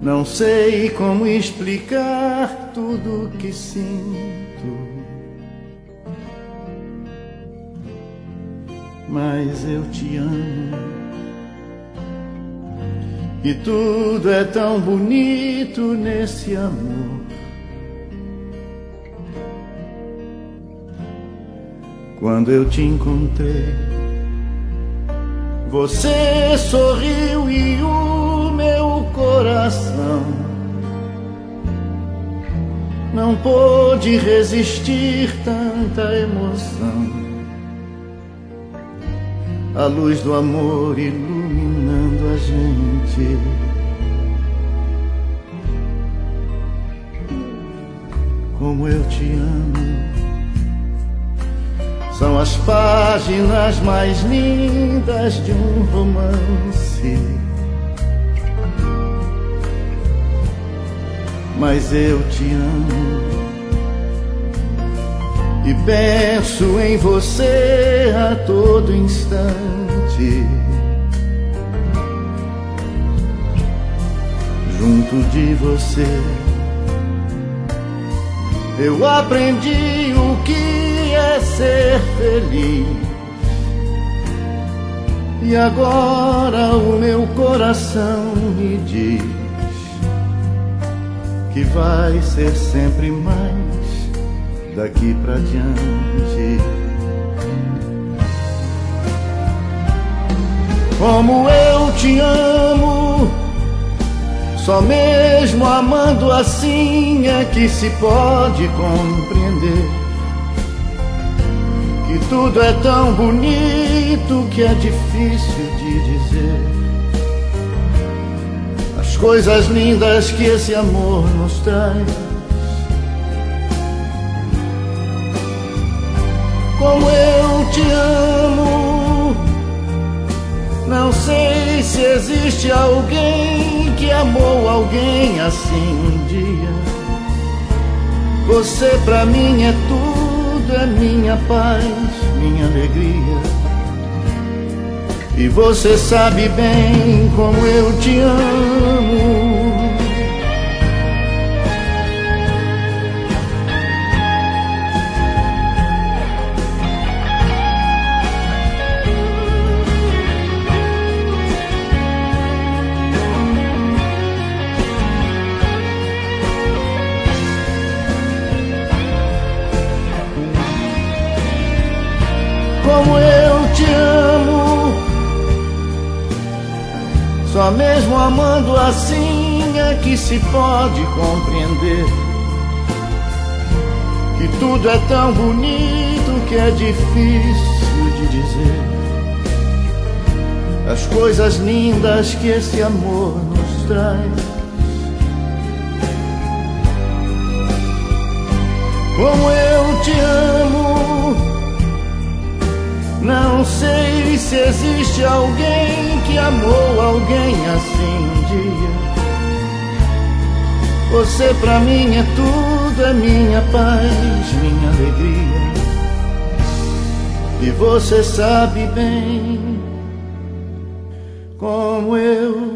Não sei como explicar tudo que sinto, mas eu te amo. E tudo é tão bonito nesse amor. Quando eu te encontrei, você sorriu e o meu coração não pôde resistir tanta emoção. A luz do amor iluminando a gente. Como eu te amo. São as páginas mais lindas de um romance. Mas eu te amo e penso em você a todo instante. Junto de você eu aprendi o que é ser feliz. E agora o meu coração me diz que vai ser sempre mais daqui pra diante. Como eu te amo, só mesmo amando assim é que se pode compreender que tudo é tão bonito que é difícil de dizer. As coisas lindas que esse amor nos traz. Como eu te amo, não sei se existe alguém que amou alguém assim um dia. Você pra mim é tudo, é minha paz, minha alegria. E você sabe bem como eu te amo. Como eu te amo, só mesmo amando assim é que se pode compreender que tudo é tão bonito que é difícil de dizer. As coisas lindas que esse amor nos traz. Como eu te amo, não sei se existe alguém que amou alguém assim um dia. Você pra mim é tudo, é minha paz, minha alegria. E você sabe bem como eu